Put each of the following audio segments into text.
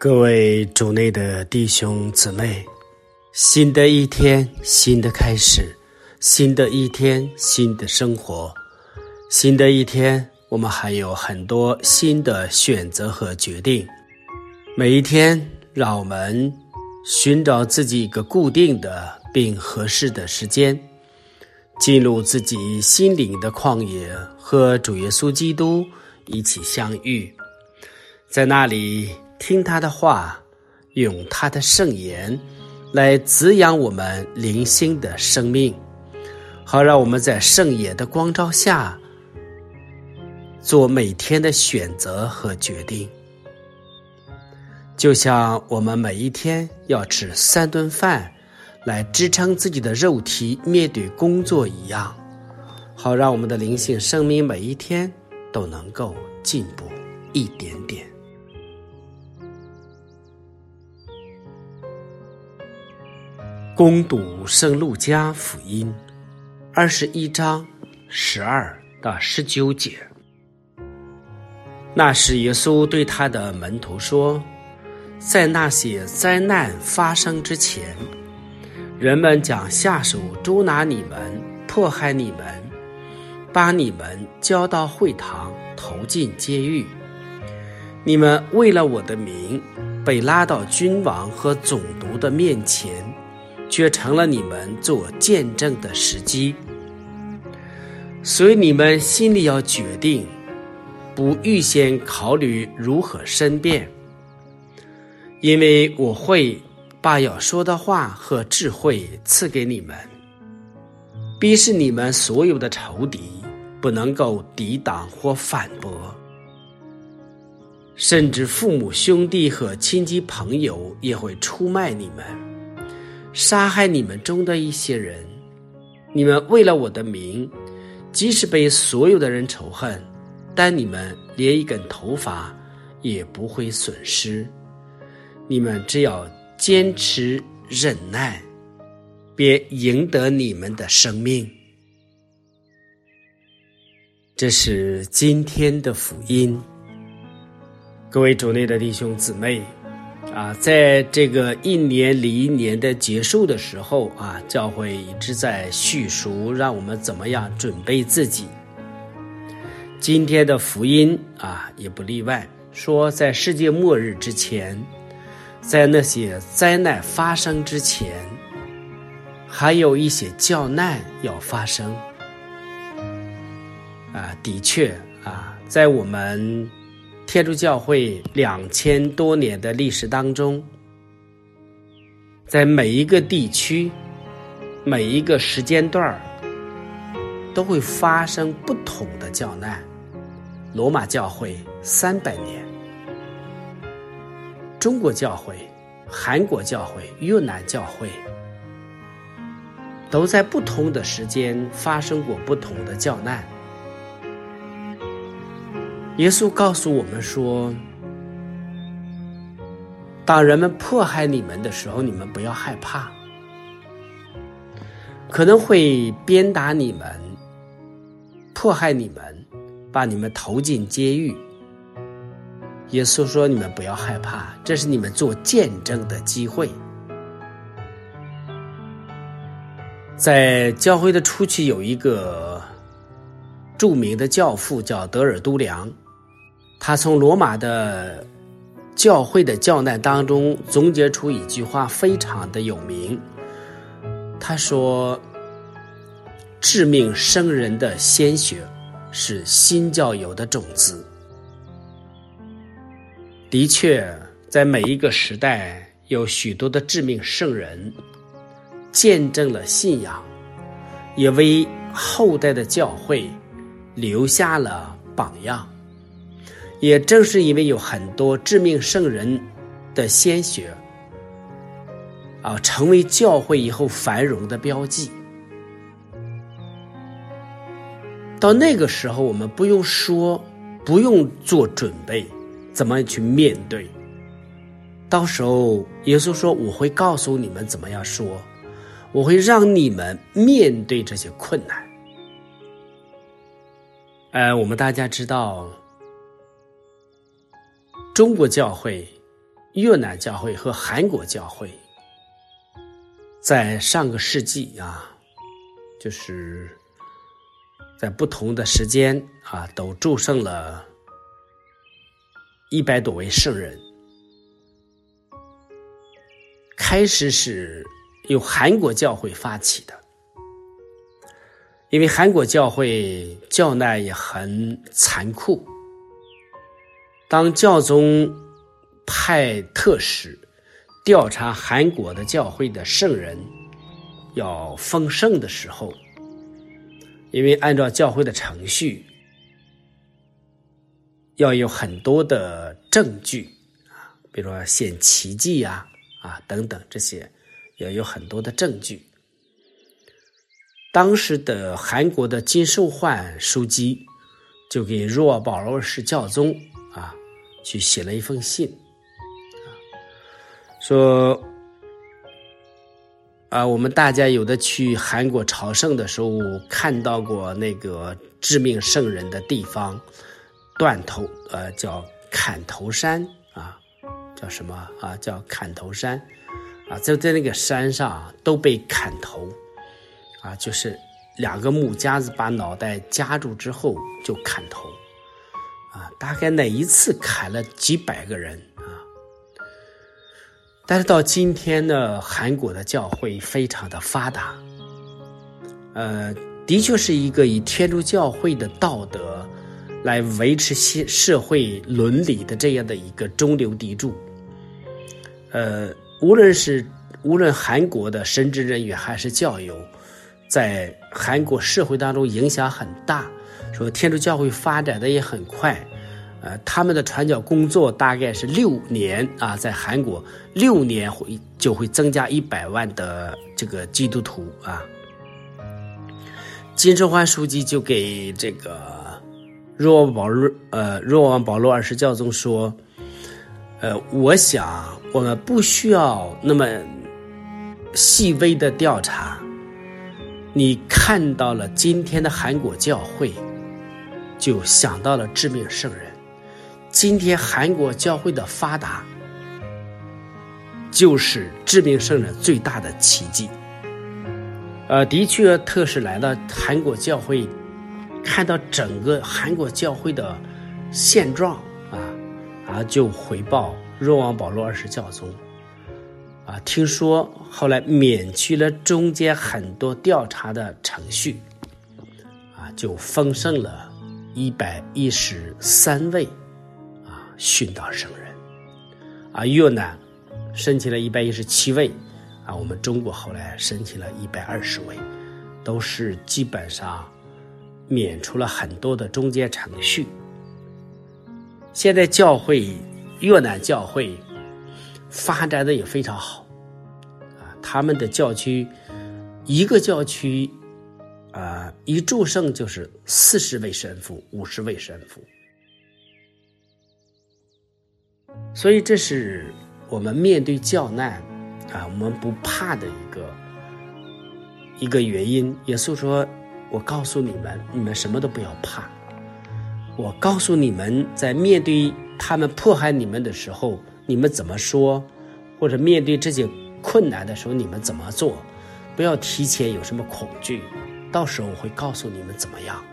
各位主内的弟兄姊妹，新的一天，新的开始，新的一天，新的生活，新的一天，我们还有很多新的选择和决定。每一天，让我们寻找自己一个固定的并合适的时间，进入自己心灵的旷野，和主耶稣基督一起相遇，在那里听他的话，用他的圣言来滋养我们灵性的生命，好让我们在圣言的光照下做每天的选择和决定。就像我们每一天要吃3顿饭来支撑自己的肉体面对工作一样，好让我们的灵性生命每一天都能够进步一点点。攻读圣路加福音21章12到19节。那时耶稣对他的门徒说，在那些灾难发生之前，人们将下手捉拿你们，迫害你们，把你们交到会堂，投进监狱。你们为了我的名被拉到君王和总督的面前，却成了你们做见证的时机。所以你们心里要决定，不预先考虑如何申辩，因为我会把要说的话和智慧赐给你们，逼使你们所有的仇敌不能够抵挡或反驳，甚至父母兄弟和亲戚朋友也会出卖你们，杀害你们中的一些人。你们为了我的名，即使被所有的人仇恨，但你们连一根头发也不会损失。你们只要坚持忍耐，便赢得你们的生命。这是今天的福音。各位主内的弟兄姊妹在这个一年离一年的结束的时候教会一直在叙述让我们怎么样准备自己。今天的福音也不例外，说在世界末日之前，在那些灾难发生之前，还有一些教难要发生。的确在我们天主教会2000多年的历史当中，在每一个地区，每一个时间段都会发生不同的教难。罗马教会300年，中国教会、韩国教会、越南教会都在不同的时间发生过不同的教难。耶稣告诉我们说，当人们迫害你们的时候，你们不要害怕，可能会鞭打你们，迫害你们，把你们投进监狱。耶稣说，你们不要害怕，这是你们做见证的机会。在教会的初期有一个著名的教父叫德尔都良，他从罗马的教会的教难当中总结出一句话非常的有名，他说，致命生人的鲜血是新教友的种子。的确，在每一个时代有许多的致命圣人见证了信仰，也为后代的教会留下了榜样。也正是因为有很多致命圣人的鲜血成为教会以后繁荣的标记。到那个时候，我们不用说，不用做准备，怎么去面对。到时候耶稣说，我会告诉你们怎么样说，我会让你们面对这些困难。我们大家知道，中国教会越南教会和韩国教会在上个世纪就是在不同的时间都祝圣了100多位圣人。开始是由韩国教会发起的，因为韩国教会教难也很残酷，当教宗派特使调查韩国的教会的圣人要封圣的时候，因为按照教会的程序要有很多的证据比如说显奇迹等等，这些要有很多的证据。当时的韩国的金寿焕书记就给若保罗二世教宗去写了一封信说我们大家有的去韩国朝圣的时候看到过那个致命圣人的地方，叫砍头山叫什么叫砍头山就在那个山上都被砍头就是2个木夹子把脑袋夹住之后就砍头大概那一次砍了几百个人但是到今天呢，韩国的教会非常的发达的确是一个以天主教会的道德来维持社会伦理的这样的一个中流砥柱无论韩国的神职人员还是教友在韩国社会当中影响很大，说天主教会发展的也很快他们的传教工作大概是6年在韩国6年就会增加100万的这个基督徒金寿焕书记就给这个若望保罗二世教宗说我想我们不需要那么细微的调查，你看到了今天的韩国教会就想到了致命圣人，今天韩国教会的发达就是致命圣人最大的奇迹的确特使来到韩国教会看到整个韩国教会的现状就回报若望保罗二世教宗听说后来免去了中间很多调查的程序就封圣了113位殉道圣人越南申请了117位我们中国后来申请了120位，都是基本上免除了很多的中间程序。现在教会越南教会发展的也非常好他们的教区一个教区一祝圣就是40位神父50位神父，所以这是我们面对教难我们不怕的一个原因。耶稣说我告诉你们，你们什么都不要怕，我告诉你们在面对他们迫害你们的时候你们怎么说，或者面对这些困难的时候你们怎么做，不要提前有什么恐惧，到时候我会告诉你们怎么样。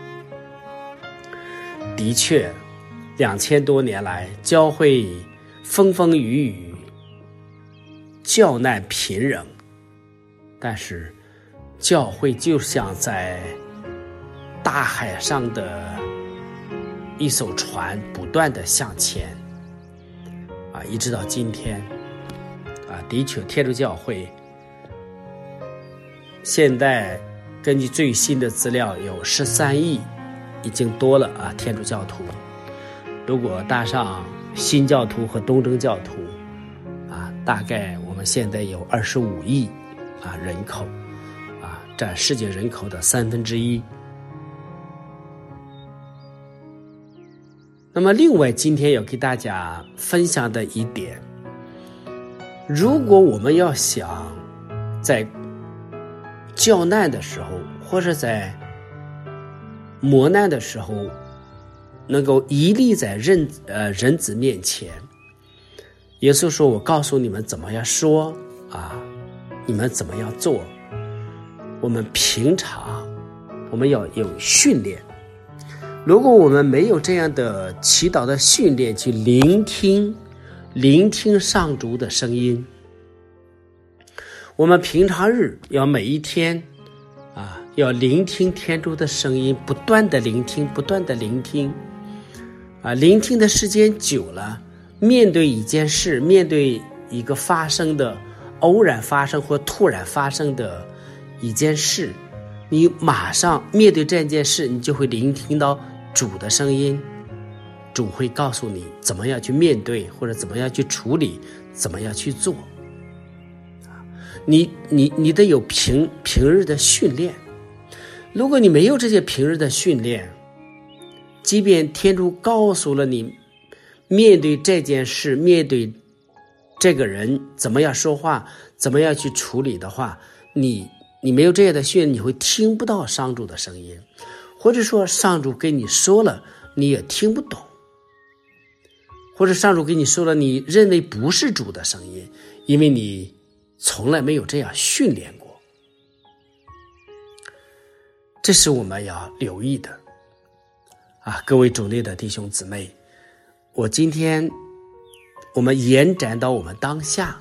的确2000多年来教会风风雨雨，教难频仍，但是教会就像在大海上的一艘船，不断的向前一直到今天的确天主教会现在根据最新的资料有13亿已经多了天主教徒，如果搭上新教徒和东正教徒大概我们现在有25亿人口占世界人口的1/3。那么另外今天要给大家分享的一点，如果我们要想在教难的时候或者在磨难的时候能够屹立在人子面前， 耶稣说，我告诉你们怎么样说啊，你们怎么样做。我们平常我们要有训练，如果我们没有这样的祈祷的训练，去聆听上主的声音，我们平常日要每一天要聆听天主的声音，不断的聆听聆听的时间久了，面对一件事，面对一个偶然发生或突然发生的一件事，你马上面对这件事，你就会聆听到主的声音，主会告诉你怎么样去面对，或者怎么样去处理，怎么样去做。你得有平日的训练。如果你没有这些平日的训练，即便天主告诉了你面对这件事，面对这个人怎么样说话，怎么样去处理的话，你没有这样的训练，你会听不到上主的声音，或者说上主跟你说了你也听不懂，或者上主跟你说了你认为不是主的声音，因为你从来没有这样训练过。这是我们要留意的各位主内的弟兄姊妹，今天我们延展到我们当下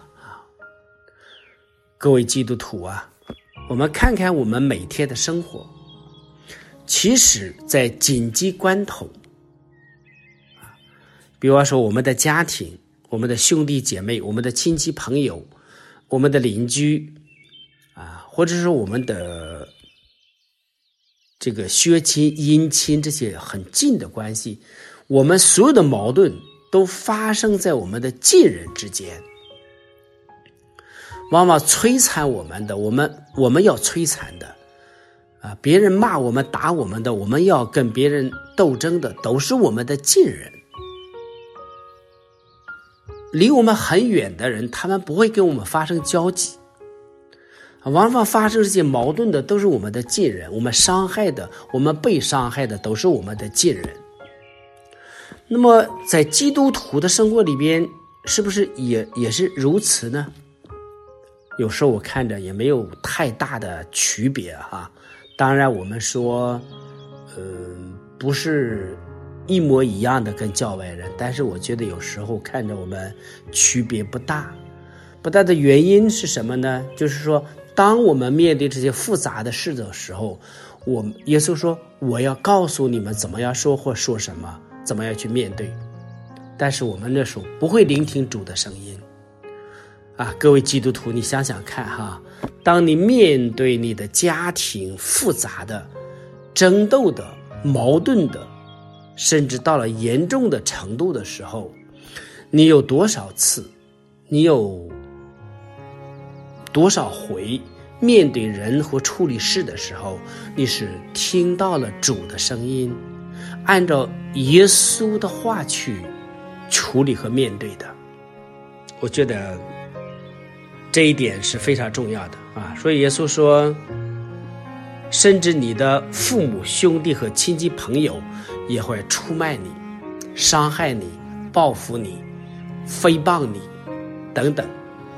各位基督徒我们看看我们每天的生活，其实在紧急关头比方说我们的家庭，我们的兄弟姐妹，我们的亲戚朋友，我们的邻居或者是我们的这个血亲姻亲，这些很近的关系，我们所有的矛盾都发生在我们的近人之间，往往摧残我们的，我们要摧残的别人骂我们打我们的，我们要跟别人斗争的，都是我们的近人。离我们很远的人，他们不会跟我们发生交集，往往发生这些矛盾的都是我们的近人，我们伤害的，我们被伤害的都是我们的近人。那么在基督徒的生活里边，是不是也是如此呢？有时候我看着也没有太大的区别当然我们说不是一模一样的跟教外人，但是我觉得有时候看着我们区别不大的原因是什么呢？就是说当我们面对这些复杂的事的时候，耶稣说我要告诉你们怎么样说或说什么，怎么样去面对，但是我们那时候不会聆听主的声音各位基督徒，你想想看当你面对你的家庭复杂的、争斗的、矛盾的，甚至到了严重的程度的时候，你有多少次，你有多少回面对人或处理事的时候，你是听到了主的声音，按照耶稣的话去处理和面对的？我觉得这一点是非常重要的所以耶稣说，甚至你的父母、兄弟和亲戚朋友也会出卖你、伤害你、报复你、诽谤你等等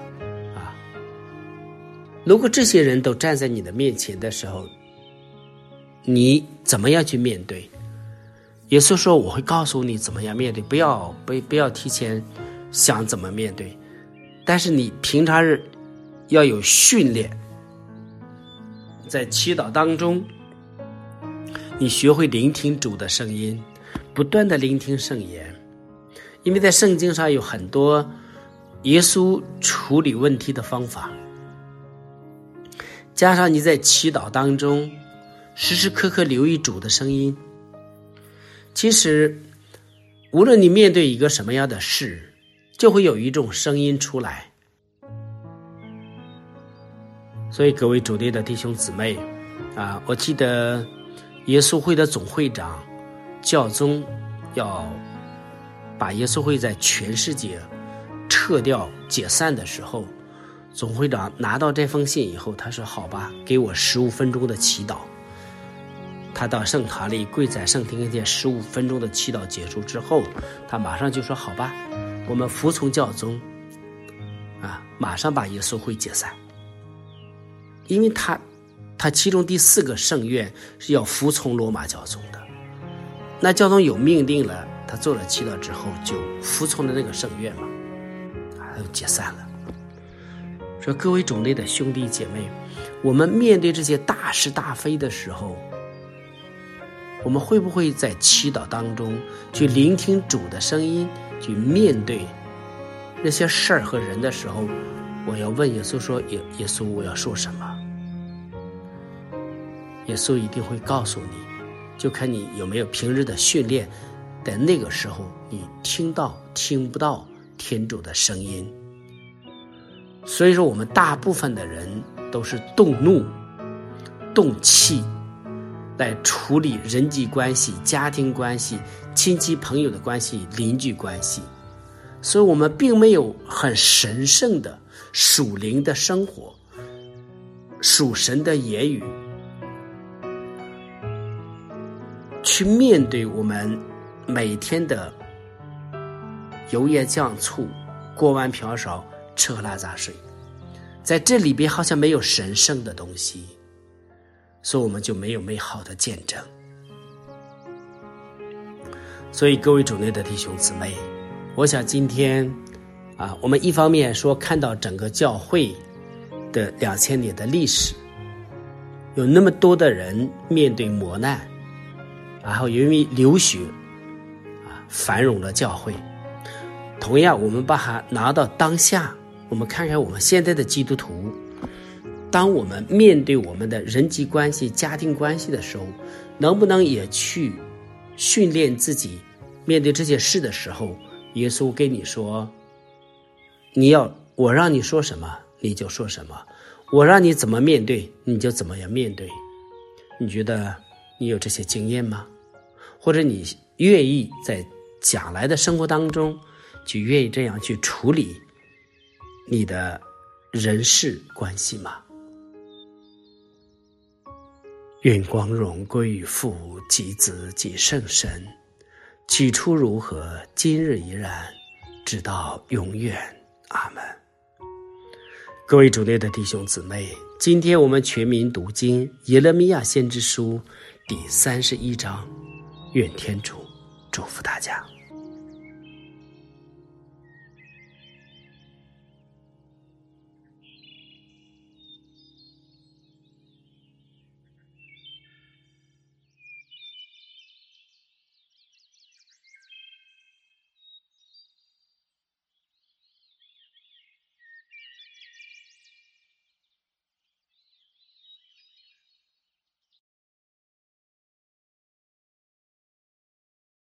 如果这些人都站在你的面前的时候，你怎么样去面对？耶稣说我会告诉你怎么样面对，不要提前想怎么面对，但是你平常日要有训练，在祈祷当中你学会聆听主的声音，不断的聆听圣言，因为在圣经上有很多耶稣处理问题的方法，加上你在祈祷当中时时刻刻留意主的声音，其实无论你面对一个什么样的事，就会有一种声音出来。所以各位主内的弟兄姊妹我记得耶稣会的总会长教宗要把耶稣会在全世界撤掉解散的时候，总会长拿到这封信以后，他说好吧，给我15分钟的祈祷。他到圣堂里跪在圣庭跟前15分钟的祈祷结束之后，他马上就说好吧，我们服从教宗， 马上把耶稣会解散，因为他其中第4个圣愿是要服从罗马教宗的。那教宗有命令了，他做了祈祷之后就服从了那个圣愿嘛，就解散了。说各位主内的兄弟姐妹，我们面对这些大是大非的时候，我们会不会在祈祷当中去聆听主的声音，去面对那些事儿和人的时候，我要问耶稣说，耶稣我要说什么？耶稣一定会告诉你，就看你有没有平日的训练，在那个时候你听不到天主的声音。所以说我们大部分的人都是动怒动气来处理人际关系、家庭关系、亲戚朋友的关系、邻居关系，所以我们并没有很神圣的属灵的生活、属神的言语去面对我们每天的油盐酱醋、锅碗瓢勺、吃喝拉撒睡，在这里边好像没有神圣的东西，所以我们就没有美好的见证。所以各位主内的弟兄姊妹，我想今天我们一方面说看到整个教会的2000年的历史，有那么多的人面对磨难，然后因为流血繁荣了教会。同样我们把它拿到当下，我们看看我们现在的基督徒，当我们面对我们的人际关系、家庭关系的时候，能不能也去训练自己，面对这些事的时候，耶稣跟你说，我让你说什么你就说什么，我让你怎么面对你就怎么样面对。你觉得你有这些经验吗？或者你愿意在将来的生活当中就愿意这样去处理你的人事关系吗？愿光荣归于父及子及圣神，起初如何，今日依然，直到永远。阿们。各位主内的弟兄姊妹，今天我们全民读经耶勒米亚先知书第31章，愿天主祝福大家。